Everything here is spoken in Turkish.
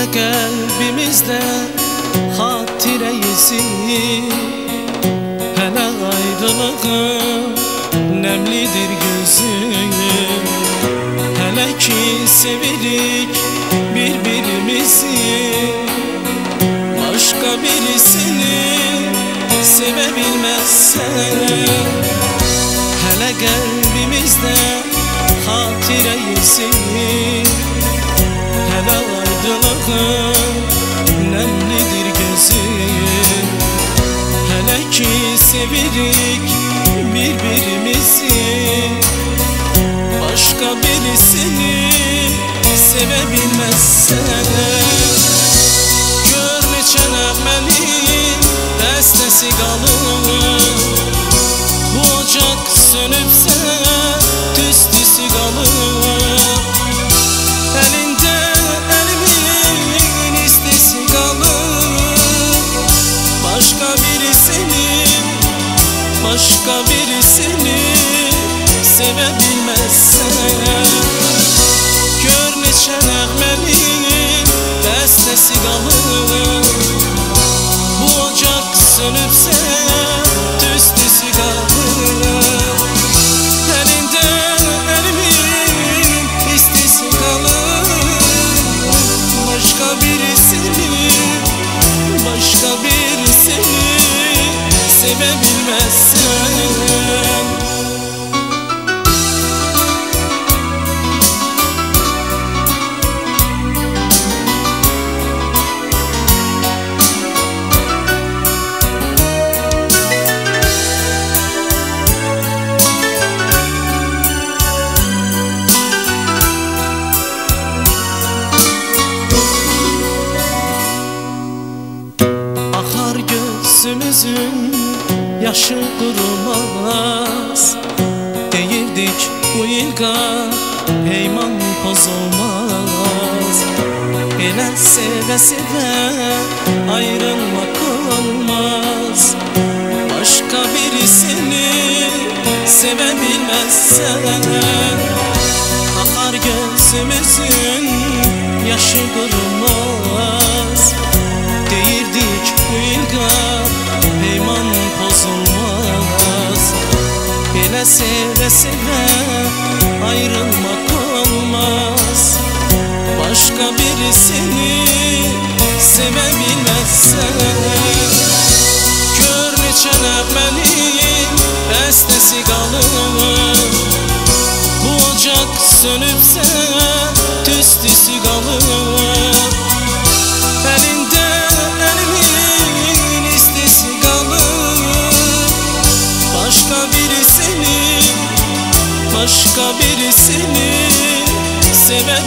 kalbimizde hatire izi. Hele ayrılığın nemlidir gözüm. Hele ki sevirik birbirimizi, başka birisini sevebilmezsen. Hele kalbimizde hatire izi. Hele ayrılığın nemlidir gözüm. Hele ki sevirik birbirimizi, başka birisini sevebilmezsen. Gör neçə nəğmənin dəstəsi qalır, bu ocaq sönübsə tüstüsü qalır. Elində elimin istisi qalır, başka birisini sevebilmezsen. Gör neçə nəğmənin dəstəsi qalır, bu ocaq sönübsə tüstüsü qalır. Elində elimin istisi qalır, başka birisini sevebilmezsen. Akar gözümüzün yaşı durulmaz, deyirdik bu ilqa peyman pozulmaz. Elə sevə-sevə ayrılmak olmaz, başka birisini sevebilmezsen. Akar gözümüzün yaşı durulmaz, deyirdik bu ilqa peyman pozulmaz. Elə sevə-sevə ayrılmak olmaz, başka birisini sevebilmezsen. Gör neçə nəğmənin dəstəsi qalır, bu ocaq sönübsə tüstüsü qalır. Elində elimin istisi qalır, başka birisini sevebilmezsen.